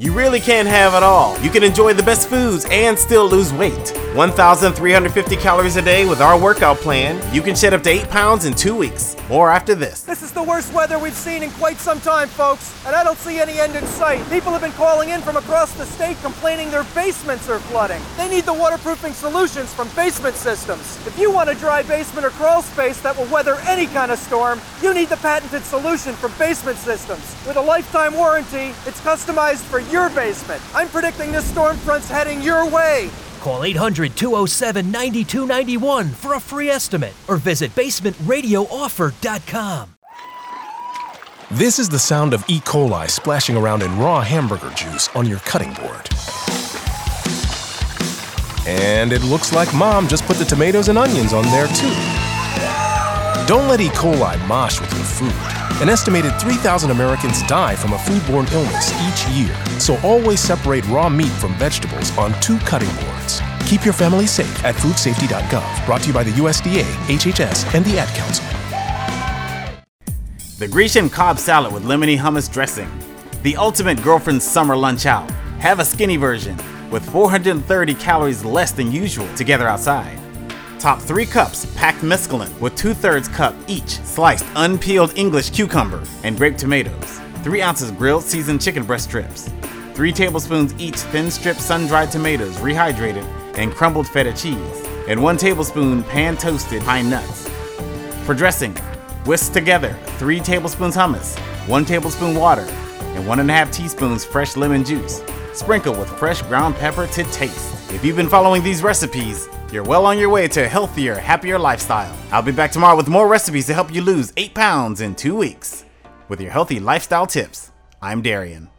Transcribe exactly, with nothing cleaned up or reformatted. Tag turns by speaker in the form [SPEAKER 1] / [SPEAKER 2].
[SPEAKER 1] You really can't have it all. You can enjoy the best foods and still lose weight. one thousand three hundred fifty calories a day with our workout plan. You can shed up to eight pounds in two weeks. More after this.
[SPEAKER 2] This is the worst weather we've seen in quite some time, folks, and I don't see any end in sight. People have been calling in from across the state complaining their basements are flooding. They need the waterproofing solutions from Basement Systems. If you want a dry basement or crawl space that will weather any kind of storm, you need the patented solution from Basement Systems. With a lifetime warranty, it's customized for your basement. I'm predicting this storm front's heading your way.
[SPEAKER 3] Call eight hundred, two oh seven, nine two nine one for a free estimate or visit basement radio offer dot com.
[SPEAKER 4] This is the sound of E. coli splashing around in raw hamburger juice on your cutting board. And it looks like Mom just put the tomatoes and onions on there too. Don't let E. coli mosh with your food. An estimated three thousand Americans die from a foodborne illness each year, so always separate raw meat from vegetables on two cutting boards. Keep your family safe at food safety dot gov. Brought to you by the U S D A, H H S, and the Ad Council.
[SPEAKER 1] The Grecian Cobb Salad with lemony hummus dressing. The ultimate girlfriend's summer lunch out. Have a skinny version with four hundred thirty calories less than usual together outside. Top three cups packed mescaline with two-thirds cup each sliced unpeeled English cucumber and grape tomatoes. Three ounces grilled seasoned chicken breast strips. Three tablespoons each thin stripped sun-dried tomatoes rehydrated and crumbled feta cheese. And one tablespoon pan-toasted pine nuts. For dressing, whisk together three tablespoons hummus, one tablespoon water, and one and a half teaspoons fresh lemon juice. Sprinkle with fresh ground pepper to taste. If you've been following these recipes, you're well on your way to a healthier, happier lifestyle. I'll be back tomorrow with more recipes to help you lose eight pounds in two weeks. With your healthy lifestyle tips, I'm Darian.